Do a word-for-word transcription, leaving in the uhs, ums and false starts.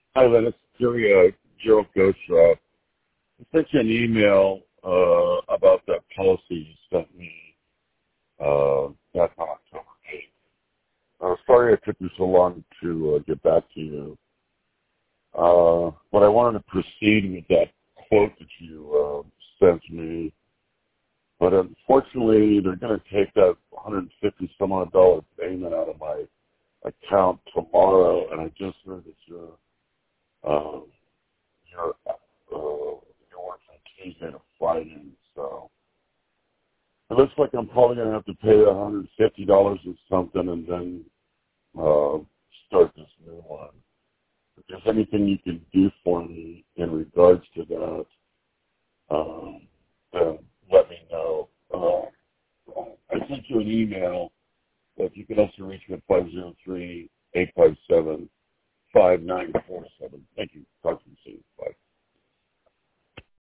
Hi, Lynn. It's Jerry, uh, Gerald Goshaw. I sent you an email uh, about that policy you sent me uh, back on October eighth. Uh, sorry it took me so long to uh, get back to you. Uh, but I wanted to proceed with that quote that you uh, sent me. But unfortunately, they're going to take that one hundred fifty some odd dollar payment out of my account tomorrow, and I just heard that you're um, you're uh, you're working Tuesday to Friday, so it looks like I'm probably going to have to pay one hundred fifty dollars or something, and then uh, start this new one. If there's anything you can do for me in regards to that, um, then let me know. Uh, I sent you an email, but you can also reach me at five zero three, eight five seven, five nine four seven. Thank you.